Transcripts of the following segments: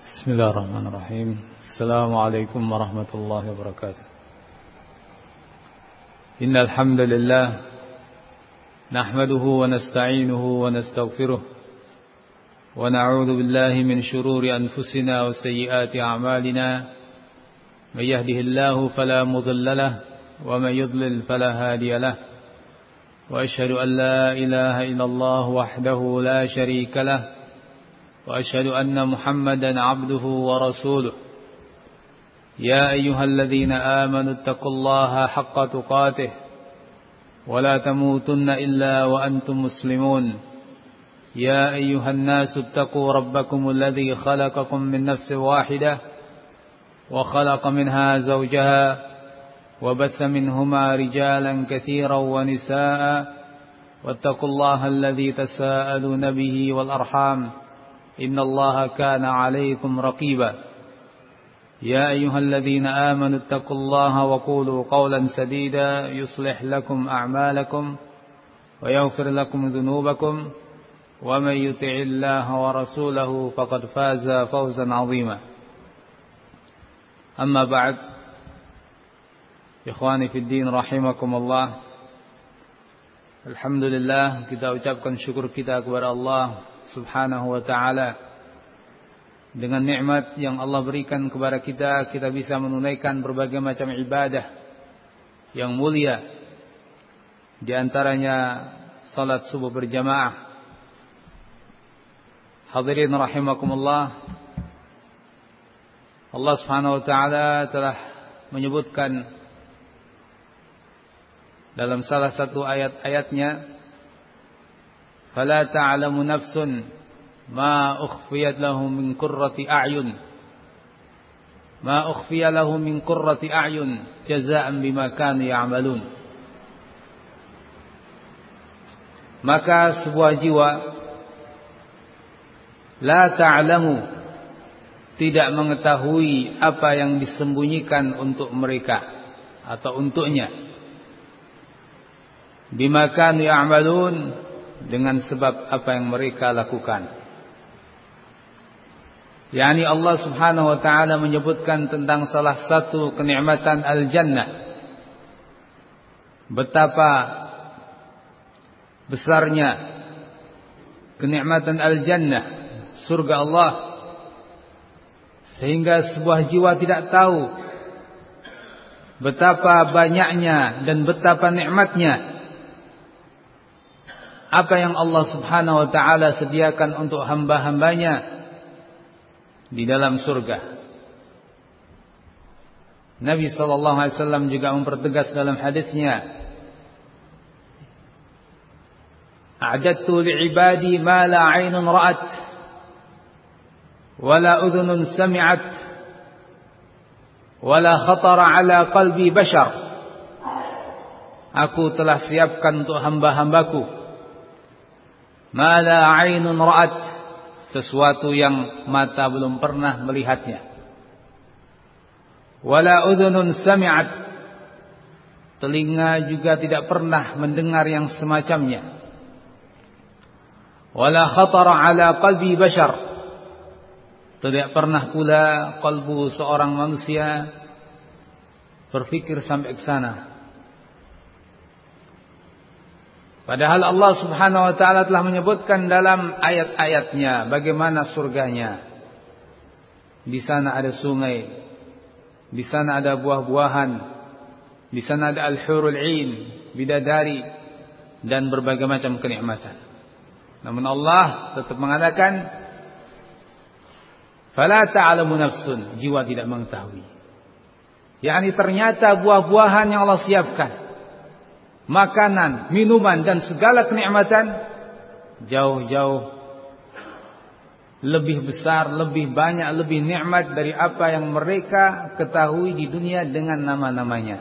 بسم الله الرحمن الرحيم. السلام عليكم ورحمة الله وبركاته. إن الحمد لله نحمده ونستعينه ونستغفره ونعوذ بالله من شرور أنفسنا وسيئات أعمالنا. من يهده الله فلا مضل له ومن يضلل فلا هادي له. وأشهد أن لا إله إلا الله وحده لا شريك له وأشهد أن محمدا عبده ورسوله. يا أيها الذين آمنوا اتقوا الله حق تقاته ولا تموتن إلا وأنتم مسلمون. يا أيها الناس اتقوا ربكم الذي خلقكم من نفس واحدة وخلق منها زوجها وبث منهما رجالا كثيرا ونساء واتقوا الله الذي تساءلون به والأرحام إن الله كان عليكم رقيبا. يا أيها الذين آمنوا اتقوا الله وقولوا قولا سديدا يصلح لكم أعمالكم ويغفر لكم ذنوبكم ومن يطع الله ورسوله فقد فاز فوزا عظيما. أما بعد، ikhwani fid din rahimakumullah. Alhamdulillah, kita ucapkan syukur kita kepada Allah Subhanahu wa ta'ala. Dengan nikmat yang Allah berikan kepada kita, kita bisa menunaikan berbagai macam ibadah yang mulia. Di antaranya salat subuh berjamaah. Hadirin rahimakumullah, Allah Subhanahu wa ta'ala telah menyebutkan dalam salah satu ayat-ayatnya, فَلَا تَعْلَمُ نَفْسٌ مَا أُخْفِيَتْ لَهُم مِّن قُرَّةِ أَعْيُنٍ مَا أُخْفِيَ لَهُم مِّن قُرَّةِ أَعْيُنٍ جَزَاءً بِمَا كَانُوا يَعْمَلُونَ. Maka sebuah jiwa la ta'lamu, tidak mengetahui apa yang disembunyikan untuk mereka atau untuknya, bima kanu ya'malun, dengan sebab apa yang mereka lakukan. Yani Allah Subhanahu wa ta'ala menyebutkan tentang salah satu kenikmatan al-jannah. Betapa besarnya kenikmatan al-jannah, surga Allah, sehingga sebuah jiwa tidak tahu betapa banyaknya dan betapa nikmatnya apa yang Allah Subhanahu wa ta'ala sediakan untuk hamba-hambanya di dalam surga. Nabi SAW juga mempertegas dalam hadisnya, a'dadtu li'ibadi ma la 'ainun ra'at wa la udhunun sami'at wa la khatara 'ala qalbi bashar. Aku telah siapkan untuk hamba-hambaku ma la 'ainun ra'at, sesuatu yang mata belum pernah melihatnya, wala udhunun sami'at, telinga juga tidak pernah mendengar yang semacamnya, wala khatara 'ala qalbi bashar, tidak pernah pula kalbu seorang manusia berpikir sampai ke sana. Padahal Allah Subhanahu wa ta'ala telah menyebutkan dalam ayat-ayatnya bagaimana surganya. Di sana ada sungai, di sana ada buah-buahan, di sana ada al-hurul 'ain, bidadari, dan berbagai macam kenikmatan. Namun Allah tetap mengatakan, fala ta'lamu nafsun, jiwa tidak mengetahui. Yani ternyata buah-buahan yang Allah siapkan, makanan, minuman, dan segala kenikmatan jauh-jauh lebih besar, lebih banyak, lebih nikmat dari apa yang mereka ketahui di dunia dengan nama-namanya.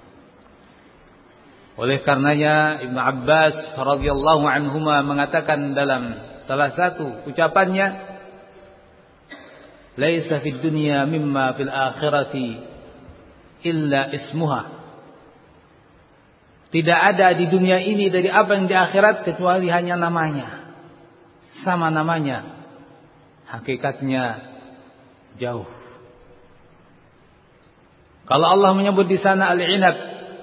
Oleh karenanya Ibnu Abbas radhiyallahu anhuma mengatakan dalam salah satu ucapannya, laisa fid dunya mimma fil akhirati illa ismuha. Tidak ada di dunia ini dari apa yang di akhirat kecuali hanya namanya. Sama namanya. Hakikatnya jauh. Kalau Allah menyebut di sana al-inab,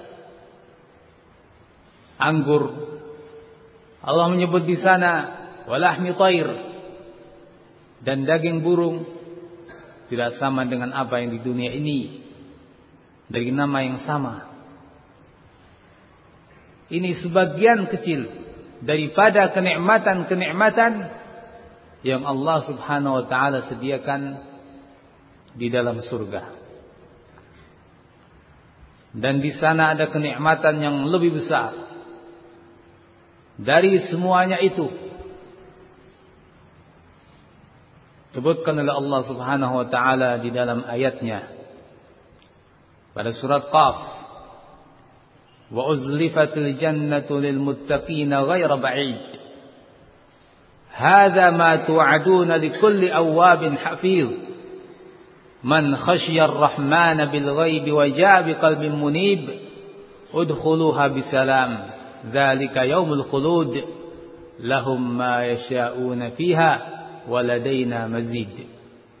anggur, Allah menyebut di sana walahmi thair, dan daging burung, tidak sama dengan apa yang di dunia ini dari nama yang sama. Ini sebagian kecil daripada kenikmatan-kenikmatan yang Allah Subhanahu wa taala sediakan di dalam surga. Dan di sana ada kenikmatan yang lebih besar dari semuanya itu. Sebutkan oleh Allah Subhanahu wa taala di dalam ayatnya pada surat Qaf, wa uzlifatil jannatu lil muttaqina ghaira ba'id, hadza ma tu'aduna likulli awwabin hafiz, man khashiya ar-rahmana bil ghaibi wa jaa biqalbin munib, udkhuluha bisalam, dzalika yaumul khulud, lahum ma yasha'una fiha waladaina mazid.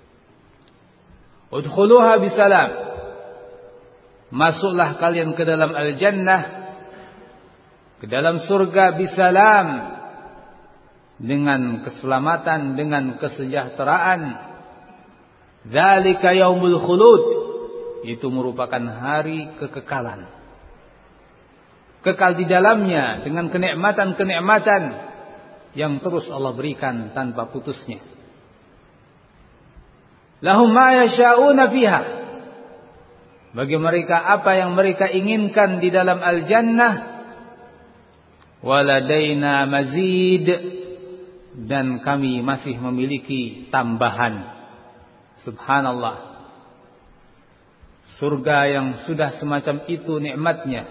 Udkhuluha bisalam, masuklah kalian ke dalam al-jannah, ke dalam surga, bisalam, dengan keselamatan, dengan kesejahteraan. Dzalika yaumul khulud, itu merupakan hari kekekalan, kekal di dalamnya dengan kenikmatan-kenikmatan yang terus Allah berikan tanpa putusnya. Lahum ma yasha'una fiha, bagi mereka apa yang mereka inginkan di dalam al-jannah. Waladaina mazid, dan kami masih memiliki tambahan. Subhanallah, surga yang sudah semacam itu nikmatnya,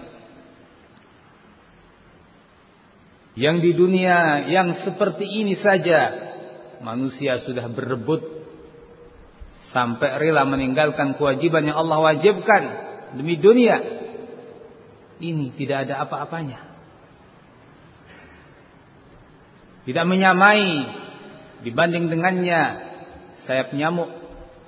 yang di dunia yang seperti ini saja manusia sudah berebut sampai rela meninggalkan kewajiban yang Allah wajibkan demi dunia. Ini tidak ada apa-apanya, tidak menyamai dibanding dengannya sayap nyamuk.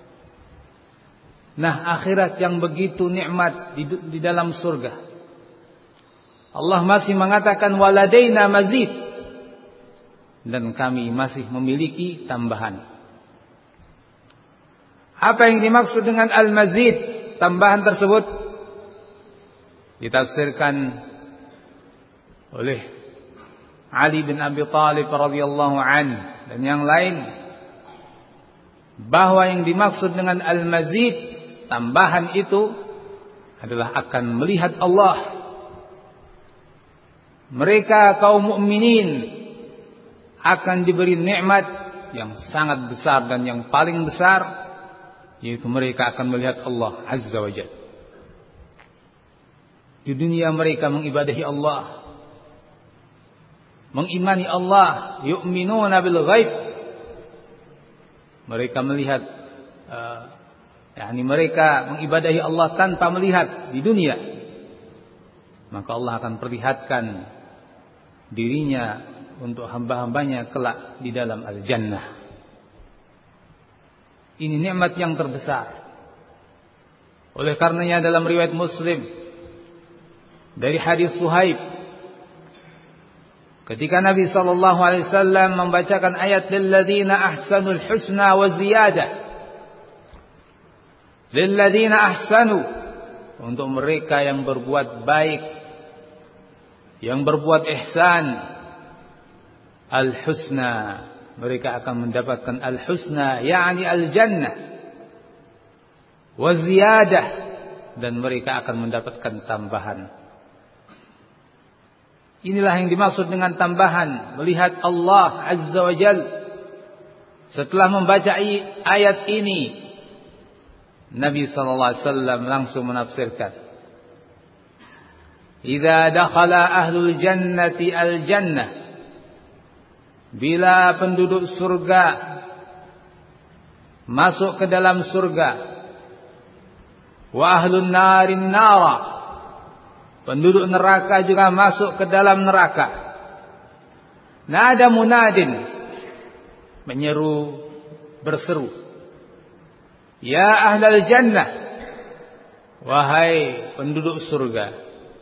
Nah, akhirat yang begitu nikmat di dalam surga, Allah masih mengatakan waladaina mazid, dan kami masih memiliki tambahan. Apa yang dimaksud dengan al-mazid, tambahan tersebut? Ditafsirkan oleh Ali bin Abi Thalib radhiyallahu anhu dan yang lain, bahwa yang dimaksud dengan al-mazid, tambahan itu adalah akan melihat Allah. Mereka kaum mukminin akan diberi nikmat yang sangat besar dan yang paling besar, yaitu mereka akan melihat Allah Azza wa Jalla. Di dunia mereka mengibadahi Allah, mengimani Allah, yu'minuna bil ghaib. Mereka melihat, mereka mengibadahi Allah tanpa melihat di dunia. Maka Allah akan perlihatkan dirinya untuk hamba-hambanya kelak di dalam al-jannah. Ini nikmat yang terbesar. Oleh karenanya dalam riwayat Muslim dari hadis Suhaib, ketika Nabi sallallahu alaihi wasallam membacakan ayat lilladzina ahsanul husna wa ziyadah, lilladzina ahsanu, untuk mereka yang berbuat baik, yang berbuat ihsan, al-husna, mereka akan mendapatkan al-husna, yakni al-jannah, wa ziyadah, dan mereka akan mendapatkan tambahan. Inilah yang dimaksud dengan tambahan, melihat Allah Azza wa Jalla. Setelah membaca ayat ini, Nabi sallallahu alaihi wasallam langsung menafsirkan, idza dakhala ahlul jannati al-jannah, bila penduduk surga masuk ke dalam surga, wa ahlun narin nara, penduduk neraka juga masuk ke dalam neraka, nada munadin, menyeru, berseru, Ya ahlal jannah, wahai penduduk surga,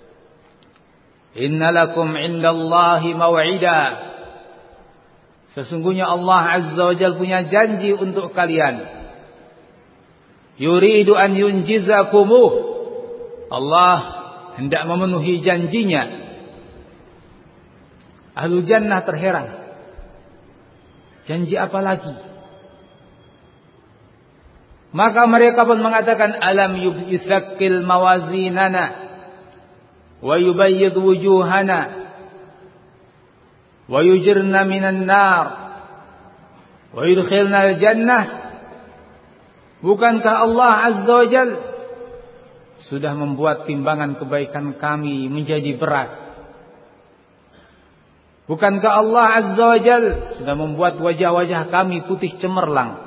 innalakum indallahi maw'ida, sesungguhnya Allah Azza wa Jalla punya janji untuk kalian. Yuridu an yunjizakumuh, Allah hendak memenuhi janjinya. Ahlul jannah terheran, janji apa lagi? Maka mereka pun mengatakan, alam yuthaqqil mawazinana wa yubayyid wujuhana wa yujirna minan nar wa yudkhilna al-jannah. Bukankah Allah Azza wa Jal sudah membuat timbangan kebaikan kami menjadi berat? Bukankah Allah Azza wa Jal sudah membuat wajah-wajah kami putih cemerlang?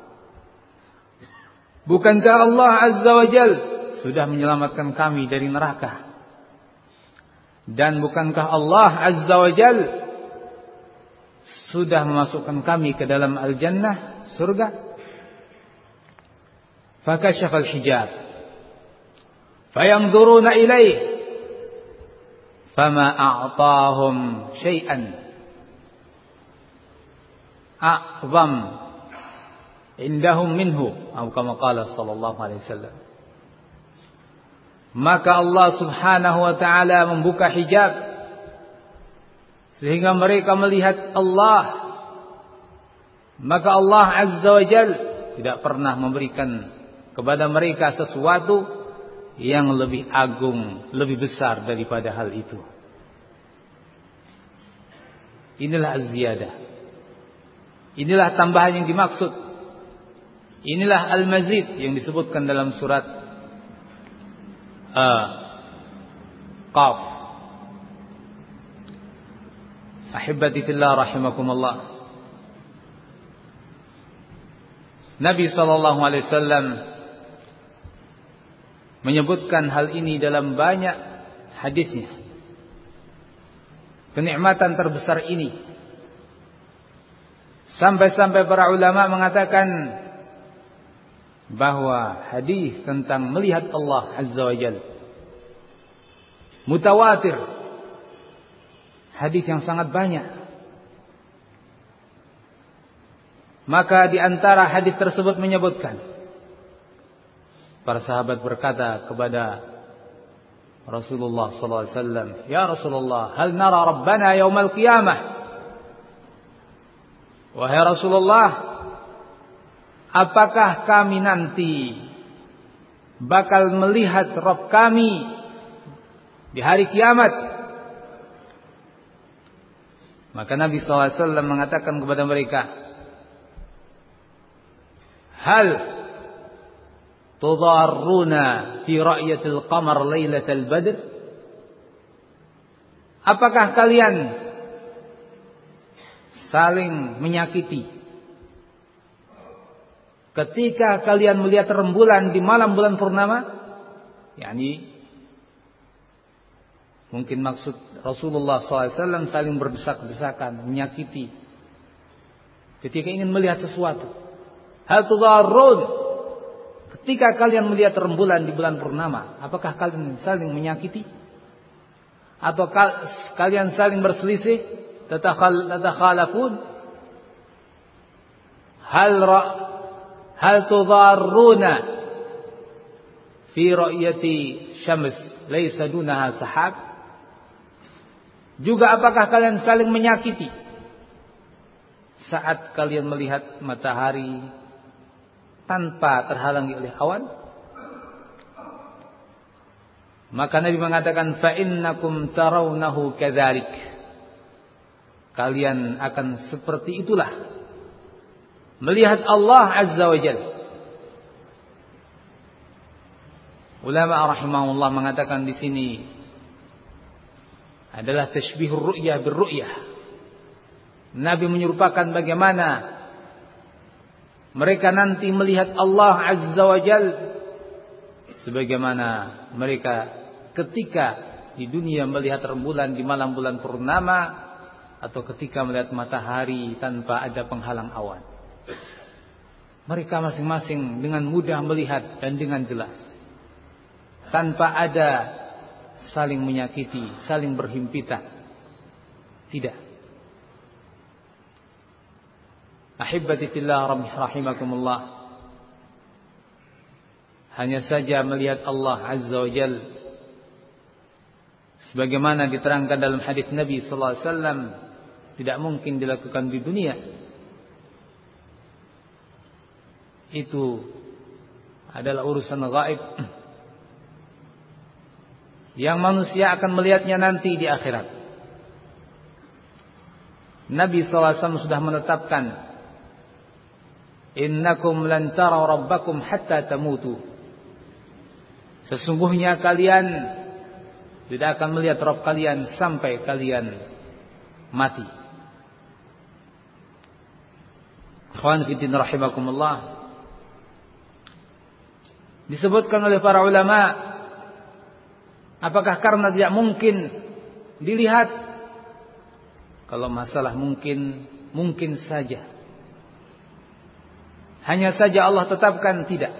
Bukankah Allah Azza wa Jal sudah menyelamatkan kami dari neraka? Dan bukankah Allah Azza wa Jal sudah memasukkan kami ke dalam al-jannah, surga? Fakashafa al-hijab fayanzuruna ilaih fama a'tahum syai'an a'zam indahum minhu, atau kama qala sallallahu alaihi wasallam. Maka Allah Subhanahu wa taala membuka hijab sehingga mereka melihat Allah. Maka Allah Azza wa Jalla tidak pernah memberikan kepada mereka sesuatu yang lebih agung, lebih besar daripada hal itu. Inilah az-ziyadah. Inilah tambahan yang dimaksud. Inilah al-mazid yang disebutkan dalam surat Qaf. Ahibbati fillah rahimakumullah. Nabi sallallahu alaihi wasallam menyebutkan hal ini dalam banyak hadisnya. Kenikmatan terbesar ini sampai-sampai para ulama mengatakan bahwa hadis tentang melihat Allah Azza wa Jalla mutawatir, hadis yang sangat banyak. Maka di antara hadis tersebut menyebutkan, para sahabat berkata kepada Rasulullah sallallahu alaihi wasallam, "Ya Rasulullah, hal nara Rabbana yaumal qiyamah?" Wahai Rasulullah, apakah kami nanti bakal melihat Rabb kami di hari kiamat? Maka Nabi SAW mengatakan kepada mereka, hal tudarruna fi ra'yatil qamar lailatal badr? Apakah kalian saling menyakiti ketika kalian melihat rembulan di malam bulan purnama? Yani mungkin maksud Rasulullah SAW saling berdesak-desakan, menyakiti ketika ingin melihat sesuatu. Hal tudarrun, ketika kalian melihat rembulan di bulan purnama, apakah kalian saling menyakiti? Atau kalian saling berselisih? Tatakhalafun? Hal tudarruna fi ra'yati syams laysa dunaha sahab? Juga apakah kalian saling menyakiti saat kalian melihat matahari tanpa terhalangi oleh awan? Maka Nabi mengatakan, fa innakum tarawnahu kadzalik. Kalian akan seperti itulah melihat Allah Azza wa Jalla. Ulama rahimahullah mengatakan di sini adalah tashbihur ru'yah birru'yah. Nabi menyerupakan bagaimana mereka nanti melihat Allah Azza wa Jalla sebagaimana mereka ketika di dunia melihat rembulan di malam bulan purnama, atau ketika melihat matahari tanpa ada penghalang awan. Mereka masing-masing dengan mudah melihat dan dengan jelas, tanpa ada saling menyakiti, saling berhimpitan. Tidak. Ahibbati fillah rahimakumullah. Hanya saja melihat Allah Azza wa Jalla sebagaimana diterangkan dalam hadis Nabi sallallahu alaihi wasallam tidak mungkin dilakukan di dunia. Itu adalah urusan gaib yang manusia akan melihatnya nanti di akhirat. Nabi SAW sudah menetapkan, innakum lan taraw rabbakum hatta tamutu. Sesungguhnya kalian tidak akan melihat Rabb kalian sampai kalian mati. Ikhwan fillah rahimakumullah. Disebutkan oleh para ulama, apakah karena tidak mungkin dilihat? Kalau masalah mungkin saja. Hanya saja Allah tetapkan tidak.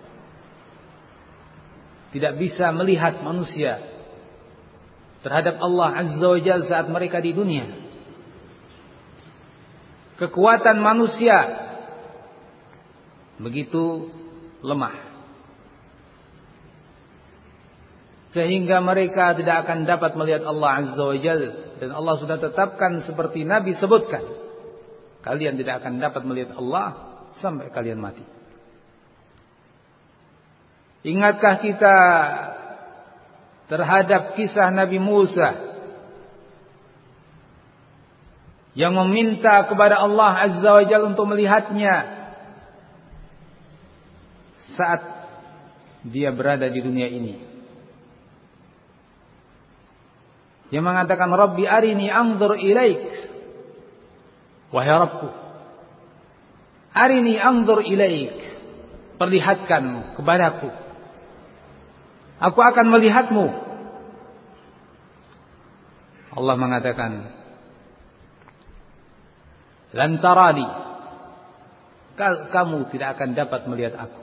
Tidak bisa melihat manusia terhadap Allah Azza wa Jalla saat mereka di dunia. Kekuatan manusia begitu lemah, sehingga mereka tidak akan dapat melihat Allah Azza wa Jalla. Dan Allah sudah tetapkan seperti Nabi sebutkan, kalian tidak akan dapat melihat Allah sampai kalian mati. Ingatkah kita terhadap kisah Nabi Musa yang meminta kepada Allah Azza wa Jalla untuk melihatnya saat dia berada di dunia ini? Yang mengatakan, Rabbi arini anzur ilaik. Wahai Rabbku, arini anzur ilaik, perlihatkan kepadaku, aku akan melihatmu. Allah mengatakan, lan tarani, kamu tidak akan dapat melihat aku.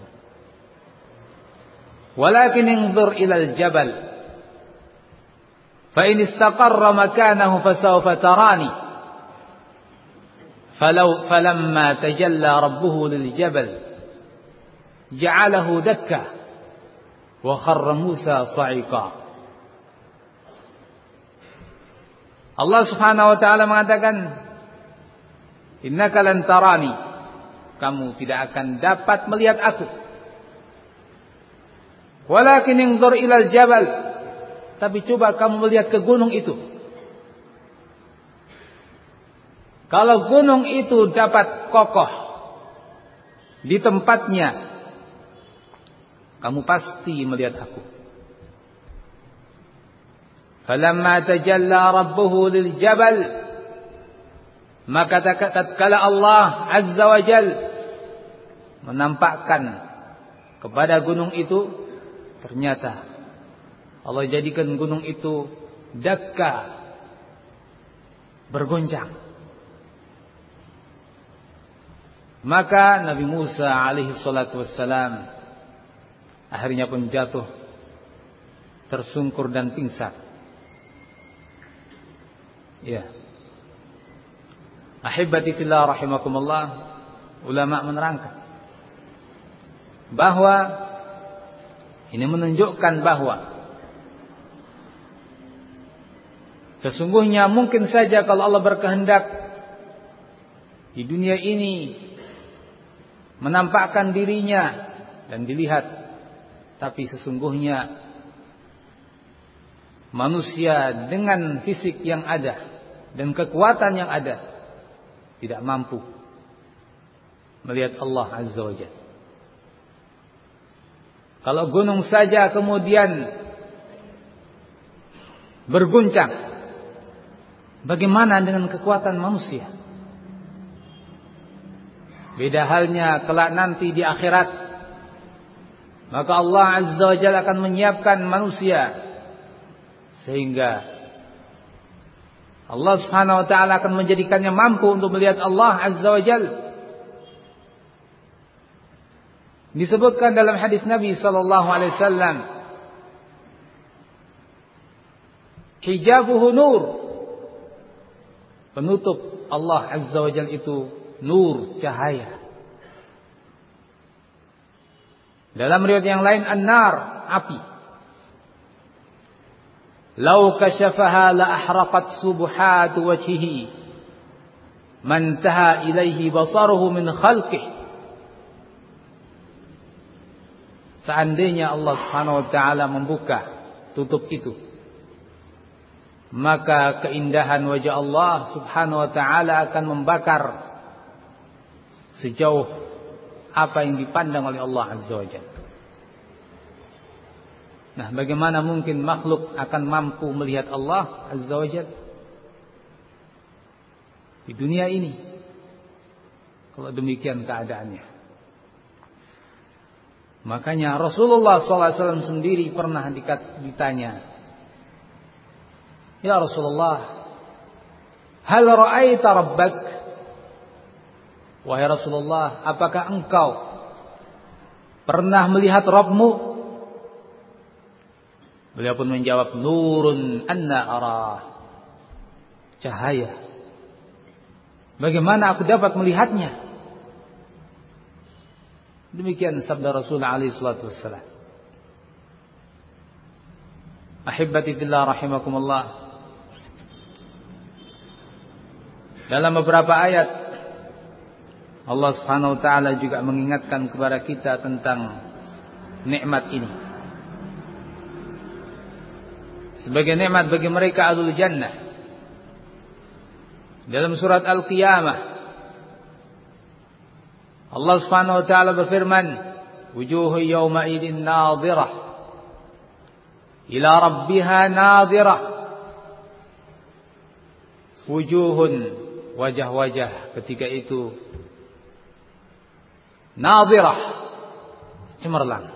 Walakin anzur ilal jabal, fa in istaqarra makanahu fasawfa tarani. Falamma tajalla rabbuhu lil jabal ja'alahu dakka wa kharra Musa sa'iqa. Allah Subhanahu wa taala mengatakan, innaka lan tarani, kamu tidak akan dapat melihat aku. Walakin inzur ilal jabal, tapi coba kamu melihat ke gunung itu. Kalau gunung itu dapat kokoh di tempatnya, kamu pasti melihat aku. Falamma tajalla rabbuhu lil jabal, maka tatkala Allah Azza wa Jal menampakkan kepada gunung itu, ternyata Allah jadikan gunung itu dakka, bergoncang. Maka Nabi Musa alaihi salatu wassalam akhirnya pun jatuh, tersungkur dan pingsan. Ya. Ahibbati fillah rahimakumullah, ulama menerangkan bahwa ini menunjukkan bahwa sesungguhnya mungkin saja kalau Allah berkehendak di dunia ini menampakkan dirinya dan dilihat, tapi sesungguhnya manusia dengan fisik yang ada dan kekuatan yang ada tidak mampu melihat Allah Azza wa Jalla. Kalau gunung saja kemudian berguncang, bagaimana dengan kekuatan manusia? Beda halnya kelak nanti di akhirat. Maka Allah Azza wa Jalla akan menyiapkan manusia sehingga Allah Subhanahu wa taala akan menjadikannya mampu untuk melihat Allah Azza wa Jalla. Disebutkan dalam hadis Nabi sallallahu alaihi wasallam, hijabuhu nur. Penutup Allah Azza wa Jalla itu nur, cahaya. Dalam riwayat yang lain an-nar, api. Lau kasyafaha la ahraqat subuhatu wajhihi man taha ilaihi basaruhu min khalqihi. Seandainya Allah Subhanahu wa taala membuka tutup itu, maka keindahan wajah Allah Subhanahu wa taala akan membakar sejauh apa yang dipandang oleh Allah Azza wa Jalla. Nah, bagaimana mungkin makhluk akan mampu melihat Allah Azza wa Jalla di dunia ini kalau demikian keadaannya? Makanya Rasulullah SAW sendiri pernah ditanya, "Ya Rasulullah, hal ra'aita rabbak?" Wahai Rasulullah, apakah engkau pernah melihat Rabbmu? Beliau pun menjawab, nurun anna arah. Cahaya. Bagaimana aku dapat melihatnya? Demikian sabda Rasulullah alaihi salatu wassalam. Ahibbati fillah rahimakumullah. Dalam beberapa ayat Allah Subhanahu wa taala juga mengingatkan kepada kita tentang nikmat ini. Sebagai nikmat bagi mereka ahlul jannah. Dalam surat Al-Qiyamah Allah Subhanahu wa taala berfirman, "Wujuhu yawma idzin nadhirah ila rabbiha nadhirah." Wujuhun, wajah-wajah ketika itu nadhirah, cemerlang.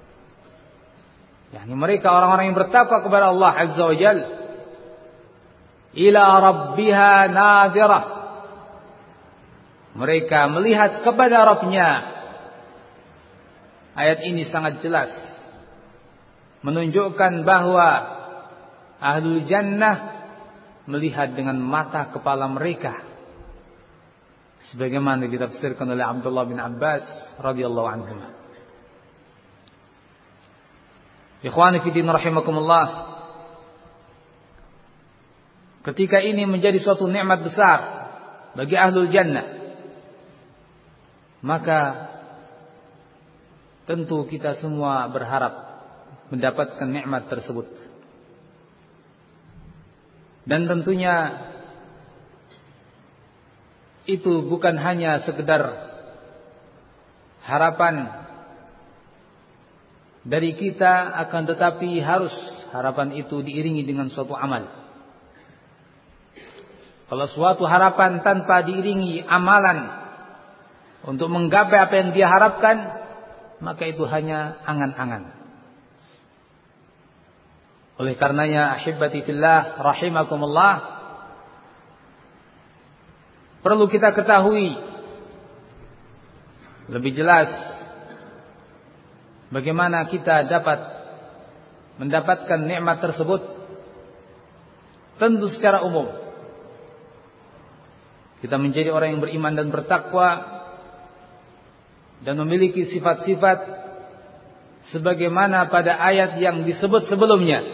Yani mereka orang-orang yang bertakwa kepada Allah Azza wa Jalla. Ila rabbiha nadhirah. Mereka melihat kepada Rabbnya. Ayat ini sangat jelas menunjukkan bahwa ahlul jannah melihat dengan mata kepala mereka, sebagaimana ditafsirkan oleh Abdullah bin Abbas radhiyallahu anhu. Ikhwani fi din rahimakumullah. Ketika ini menjadi suatu nikmat besar bagi ahlul jannah, maka tentu kita semua berharap mendapatkan nikmat tersebut. Dan tentunya itu bukan hanya sekedar harapan dari kita, akan tetapi harus harapan itu diiringi dengan suatu amal. Kalau suatu harapan tanpa diiringi amalan untuk menggapai apa yang dia harapkan, maka itu hanya angan-angan. Oleh karenanya, ahibbati fillah rahimakumullah, perlu kita ketahui lebih jelas bagaimana kita dapat mendapatkan nikmat tersebut. Tentu secara umum kita menjadi orang yang beriman dan bertakwa dan memiliki sifat-sifat sebagaimana pada ayat yang disebut sebelumnya.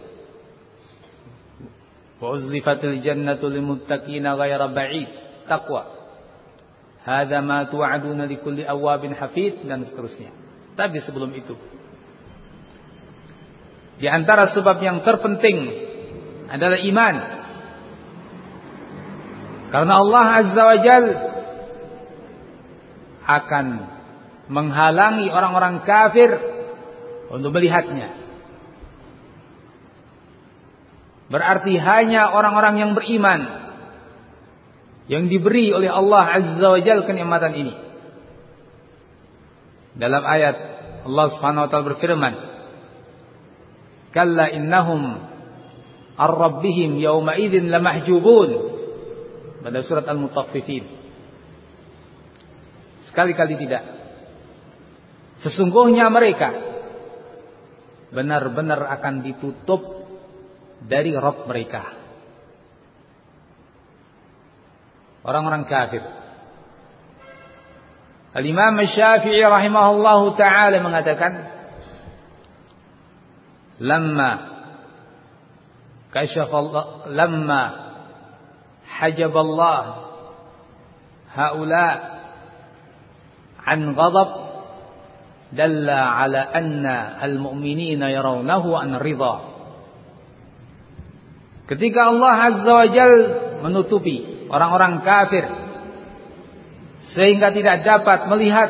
Wa uzlifatil jannatu lil muttaqina ghayra ba'id. Taqwa. Hadza ma tu'aduna likulli awwabin hafid, dan seterusnya. Tapi sebelum itu, di antara sebab yang terpenting adalah iman. Karena Allah Azza wa Jalla akan menghalangi orang-orang kafir untuk melihatnya. Berarti hanya orang-orang yang beriman yang diberi oleh Allah Azza wa Jalla kenikmatan ini. Dalam ayat Allah Subhanahu wa taala berfirman, "Kalla innahum ar-rabbihim yawma idzin lamahjubun." Pada surat Al-Mutaffifin. Sekali-kali tidak. Sesungguhnya mereka benar-benar akan ditutup dari Rabb mereka. Orang-orang kafir. Al-Imam Syafi'i rahimahullahu ta'ala mengatakan, lamma hajab Allah haula an ghadab dalla ala anna al-mu'minina yarawnahu an ridha. Ketika Allah Azza wa Jalla menutupi orang-orang kafir sehingga tidak dapat melihat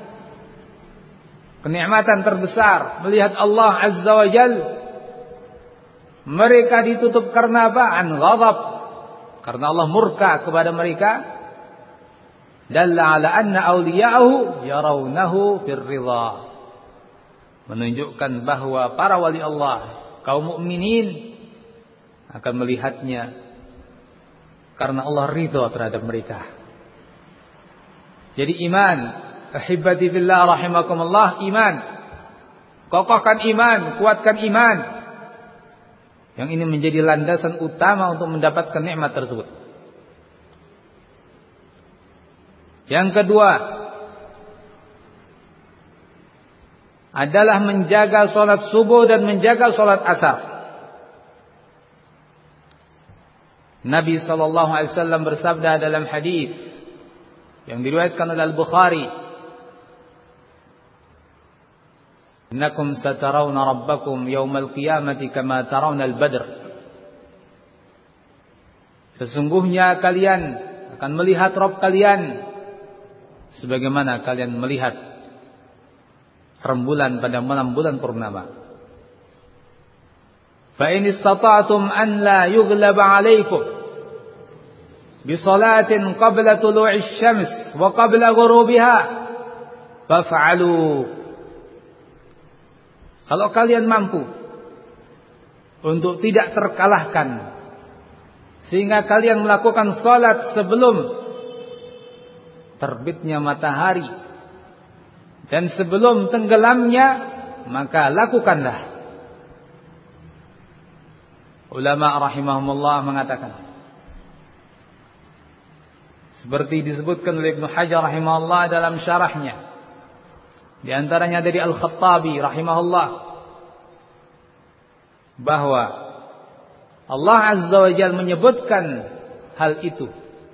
kenikmatan terbesar, melihat Allah Azza wa Jalla, mereka ditutup karena apa? An ghadab, karena Allah murka kepada mereka. Dalla ala anna awliya'ahu yarawnahu birridha, menunjukkan bahwa para wali Allah, kaum mukminin, akan melihatnya karena Allah ridha terhadap mereka. Jadi iman, ahibati fillah rahimakumullah, iman, kokohkan iman, kuatkan iman. Yang ini menjadi landasan utama untuk mendapatkan nikmat tersebut. Yang kedua adalah menjaga sholat subuh dan menjaga sholat asar. Nabi SAW bersabda dalam hadis yang diriwayatkan oleh Al-Bukhari, innakum satarawna rabbakum yawmal qiyamati kama tarawna al-badr. Sesungguhnya kalian akan melihat Rabb kalian sebagaimana kalian melihat rembulan pada malam bulan purnama. Fa in istata'tum an la yughlaba 'alaykum bi salatin qabla tulu'i asy-syams wa qabla ghurubiha faf'alu. Kalau kalian mampu untuk tidak terkalahkan sehingga kalian melakukan salat sebelum terbitnya matahari dan sebelum tenggelamnya, maka lakukanlah. Ulama rahimahumullah mengatakan, seperti disebutkan oleh Ibnu Hajar rahimahullah dalam syarahnya, di antaranya dari Al-Khattabi rahimahullah, bahwa Allah Azza wa Jalla menyebutkan hal itu,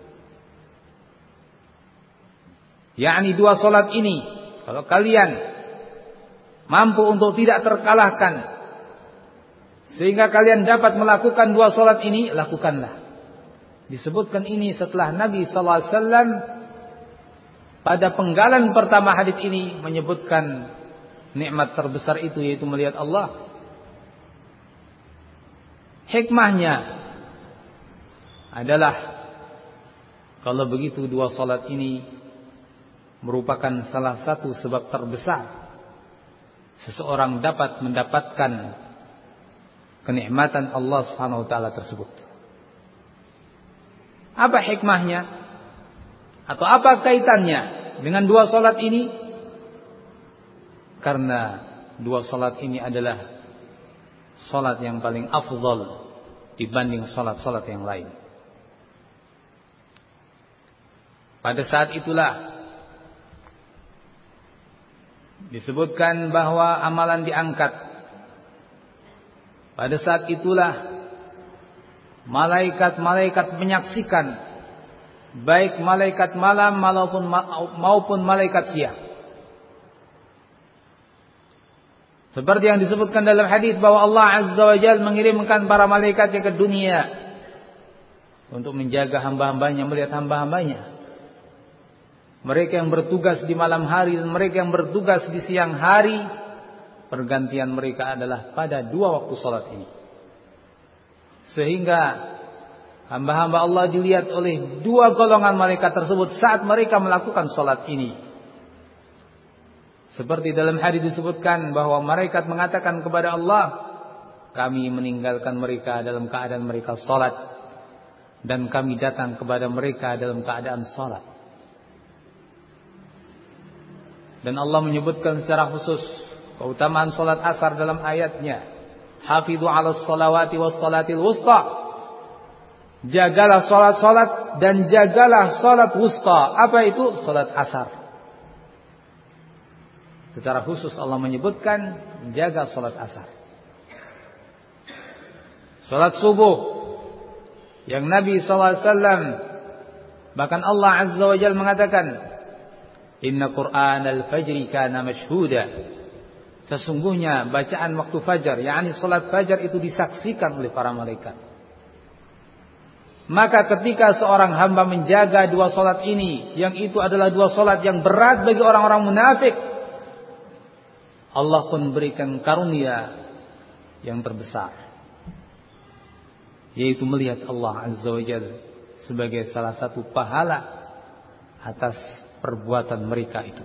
yakni dua salat ini, kalau kalian mampu untuk tidak terkalahkan sehingga kalian dapat melakukan dua salat ini, lakukanlah. Disebutkan ini setelah Nabi sallallahu alaihi wasallam pada penggalan pertama hadis ini menyebutkan nikmat terbesar itu, yaitu melihat Allah. Hikmahnya adalah kalau begitu dua salat ini merupakan salah satu sebab terbesar seseorang dapat mendapatkan kenikmatan Allah Subhanahu wa taala tersebut. Apa hikmahnya? Atau apa kaitannya dengan dua salat ini? Karena dua salat ini adalah salat yang paling afdal dibanding salat-salat yang lain. Pada saat itulah disebutkan bahwa amalan diangkat. Pada saat itulah malaikat-malaikat menyaksikan, baik malaikat malam maupun malaikat siang. Seperti yang disebutkan dalam hadis bahwa Allah Azza wa Jalla mengirimkan para malaikatnya ke dunia untuk menjaga hamba-hambanya, melihat hamba-hambanya. Mereka yang bertugas di malam hari dan mereka yang bertugas di siang hari, pergantian mereka adalah pada dua waktu salat ini. Sehingga hamba-hamba Allah dilihat oleh dua golongan malaikat tersebut saat mereka melakukan salat ini. Seperti dalam hadis disebutkan bahwa malaikat mengatakan kepada Allah, kami meninggalkan mereka dalam keadaan mereka salat, dan kami datang kepada mereka dalam keadaan salat. Dan Allah menyebutkan secara khusus keutamaan salat asar dalam ayatnya. Hafidhu 'alas salawati was salatil wusta. Jagalah salat-salat dan jagalah salat wusta. Apa itu? Salat asar. Secara khusus Allah menyebutkan menjaga salat asar. Salat subuh yang Nabi SAW, bahkan Allah Azza wa Jalla mengatakan, Inna Qur'an al-fajri kana mashhuda. Sesungguhnya bacaan waktu fajar, yakni salat fajar itu disaksikan oleh para malaikat. Maka ketika seorang hamba menjaga dua salat ini, yang itu adalah dua salat yang berat bagi orang-orang munafik, Allah pun berikan karunia yang terbesar, yaitu melihat Allah Azza wa Jalla sebagai salah satu pahala atas perbuatan mereka itu.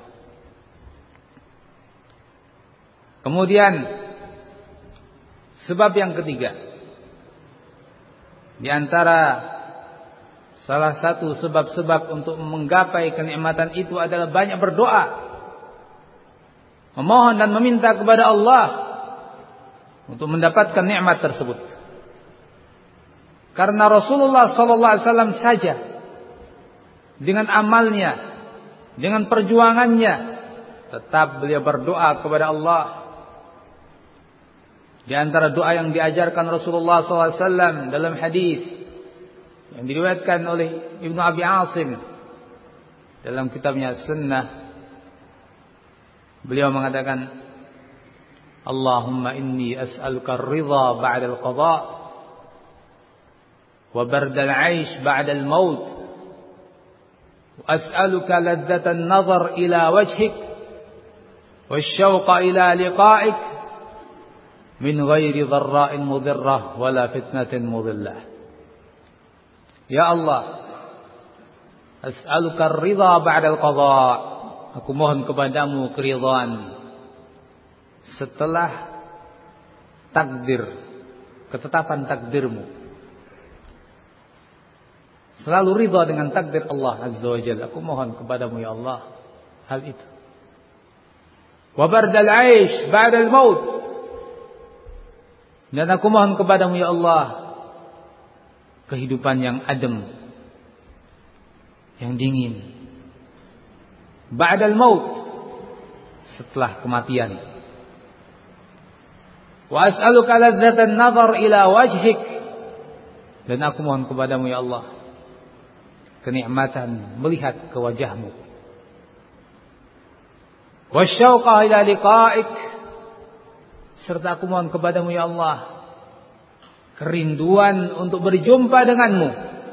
Kemudian sebab yang ketiga, di antara salah satu sebab-sebab untuk menggapai kenikmatan itu adalah banyak berdoa, memohon dan meminta kepada Allah untuk mendapatkan nikmat tersebut. Karena Rasulullah SAW saja dengan amalnya, dengan perjuangannya, tetap beliau berdoa kepada Allah. Di antara doa yang diajarkan Rasulullah SAW dalam hadis yang diriwayatkan oleh Ibnu Abi Asim dalam kitabnya Sunnah, beliau mengatakan, Allahumma inni as'aluka ar-ridha ba'da al-qadha wa barda al-'aish ba'da al-maut wa as'aluka ladzata an-nazar ila wajhik wasyauqa ila liqa'ik min ghairi dharra'in mudhirrah wala fitnatin mudhillah. Ya Allah, as'aluka ar-ridha ba'da al-qadha. Aku mohon kepadamu keridhaan setelah takdir, ketetapan takdirmu. Selalu ridha dengan takdir Allah Azza wa Jalla. Aku mohon kepadamu ya Allah hal itu. Wa bardal 'aish ba'da al-maut. Dan aku mohon kepadamu ya Allah kehidupan yang adem, yang dingin, ba'dal maut, setelah kematian. Wa as'aluka ladzatan nazar ila wajhik. Dan aku mohon kepadamu ya Allah kenikmatan melihat ke wajahmu. Wasyauqa ila liqa'ik. Serta aku mohon kepadamu ya Allah kerinduan untuk berjumpa denganmu.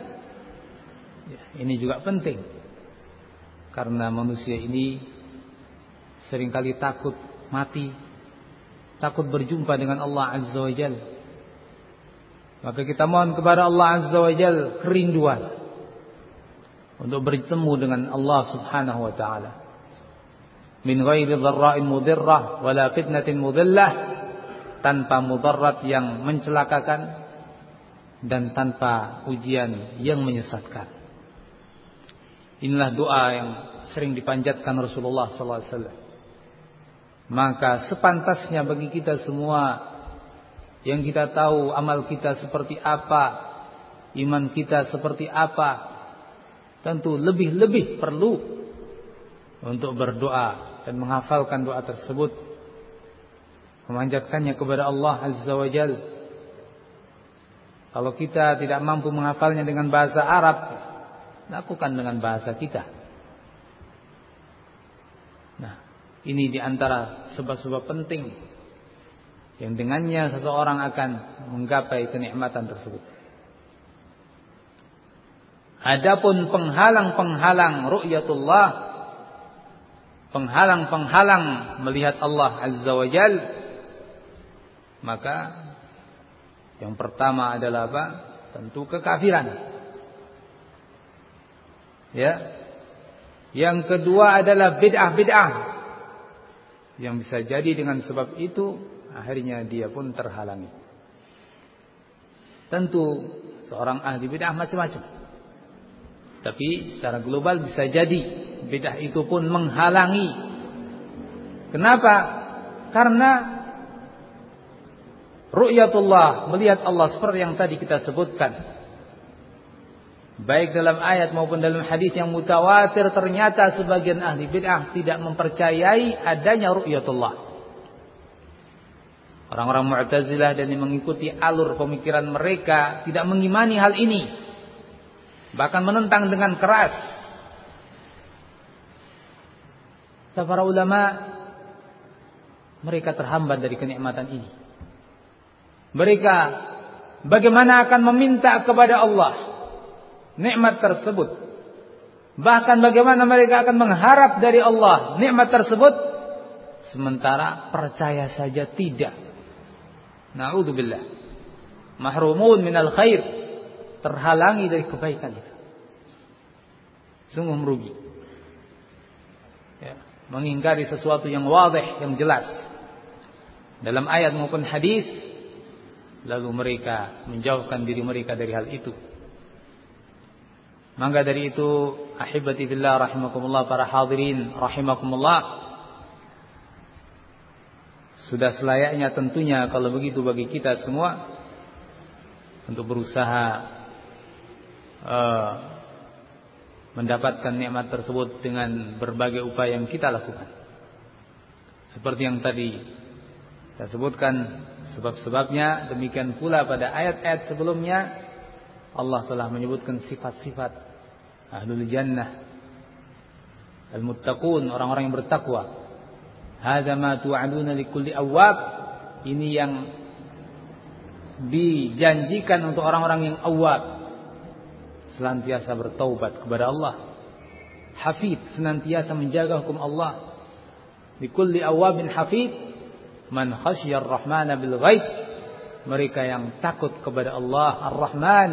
Ini juga penting, karena manusia ini seringkali takut mati, takut berjumpa dengan Allah Azza wa Jalla. Maka kita mohon kepada Allah Azza wa Jalla kerinduan untuk bertemu dengan Allah Subhanahu wa taala. Min ghairi dharra'in mudhirrah wala fitnatin mudhillah. Tanpa mudarat yang mencelakakan dan tanpa ujian yang menyesatkan. Inilah doa yang sering dipanjatkan Rasulullah SAW. Maka sepantasnya bagi kita semua yang kita tahu amal kita seperti apa, iman kita seperti apa, tentu lebih-lebih perlu untuk berdoa dan menghafalkan doa tersebut, memanjatkannya kepada Allah Azza wa Jalla. Kalau kita tidak mampu menghafalnya dengan bahasa Arab, lakukan dengan bahasa kita. Nah, ini diantara sebab-sebab penting yang dengannya seseorang akan menggapai kenikmatan tersebut. Adapun penghalang-penghalang ru'yatullah, penghalang-penghalang melihat Allah Azza wa Jalla, maka yang pertama adalah apa? Tentu kekafiran. Ya. Yang kedua adalah bid'ah-bid'ah yang bisa jadi dengan sebab itu akhirnya dia pun terhalangi. Tentu seorang ahli bid'ah macam-macam. Tapi secara global bisa jadi bid'ah itu pun menghalangi Kenapa? Karena ru'yatullah, melihat Allah seperti yang tadi kita sebutkan, baik dalam ayat maupun dalam hadis yang mutawatir, ternyata sebagian ahli bid'ah tidak mempercayai adanya ru'yatullah. Orang-orang Mu'tazilah dan yang mengikuti alur pemikiran mereka tidak mengimani hal ini, bahkan menentang dengan keras. Para ulama, mereka terhambat dari kenikmatan ini. Mereka bagaimana akan meminta kepada Allah nikmat tersebut? Bahkan bagaimana mereka akan mengharap dari Allah nikmat tersebut, sementara percaya saja tidak. Na'udzubillah. Mahrumun minal khair, terhalangi dari kebaikan itu. Sungguh merugi. Ya, mengingkari sesuatu yang wadih, yang jelas dalam ayat maupun hadis, lalu mereka menjauhkan diri mereka dari hal itu. Maka dari itu, ahibati fillah rahimakumullah, para hadirin rahimakumullah, sudah selayaknya tentunya kalau begitu bagi kita semua untuk berusaha mendapatkan nikmat tersebut dengan berbagai upaya yang kita lakukan. Seperti yang tadi saya sebutkan sebab-sebabnya, demikian pula pada ayat-ayat sebelumnya Allah telah menyebutkan sifat-sifat ahlul jannah, al-muttaqun, orang-orang yang bertakwa. Hadza ma tu'aduna likulli awwab, ini yang dijanjikan untuk orang-orang yang awwab, senantiasa bertaubat kepada Allah. Hafid, senantiasa menjaga hukum Allah. Likulli awwabin hafid, man khasyar rahmana bil ghaib, mereka yang takut kepada Allah Ar-Rahman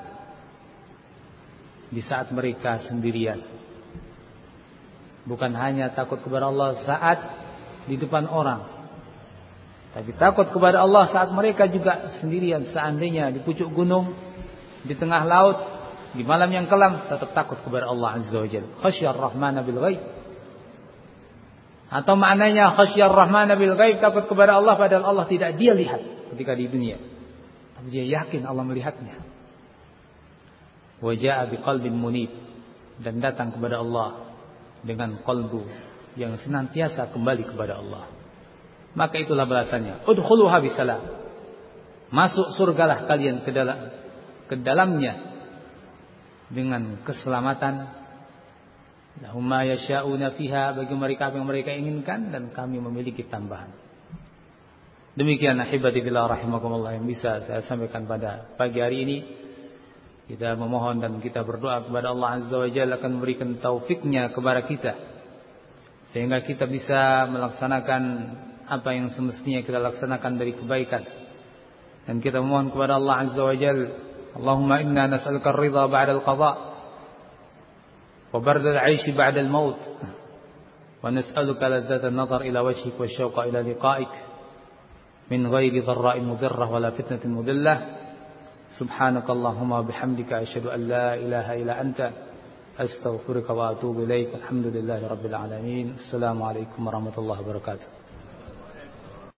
di saat mereka sendirian. Bukan hanya takut kepada Allah saat di depan orang, tapi takut kepada Allah saat mereka juga sendirian. Seandainya di pucuk gunung, di tengah laut, di malam yang kelam, tetap takut kepada Allah Azza wa Jalla. Khasyar rahmana bil ghaib. Atau maknanya khasyar rahmana bil ghaib, takut kepada Allah padahal Allah tidak dia lihat ketika di dunia, tapi dia yakin Allah melihatnya. Wa jaa biqalbin munib, dan datang kepada Allah dengan kalbu yang senantiasa kembali kepada Allah. Maka itulah balasannya. Udkhuluha bisalam, masuk surgalah kalian ke dalamnya dengan keselamatan. Lahum ma yasha'una fiha, bagi mereka apa yang mereka inginkan, dan kami memiliki tambahan. Demikian ahibati fillah rahimakumullah yang bisa saya sampaikan pada pagi hari ini. Kita memohon dan kita berdoa kepada Allah Azza wa Jalla akan memberikan taufiknya kepada kita, sehingga kita bisa melaksanakan apa yang semestinya kita laksanakan dari kebaikan. Dan kita memohon kepada Allah Azza wa Jalla, Allahumma inna nas'aluka ar-ridha ba'da al-qadha wa barda al-'aishi ba'da al-maut, wa nas'aluka ladzata an-nazar ila wajhik wa syauqa ila liqa'ik min ghairi dharra'in mudirrah wa la fitnatin mudillah. Subhanakallahumma bihamdika asyhadu an la ilaha illa anta astaghfiruka wa atubu ilaik. Alhamdulillahi rabbil alamin. Assalamualaikum warahmatullahi wabarakatuh.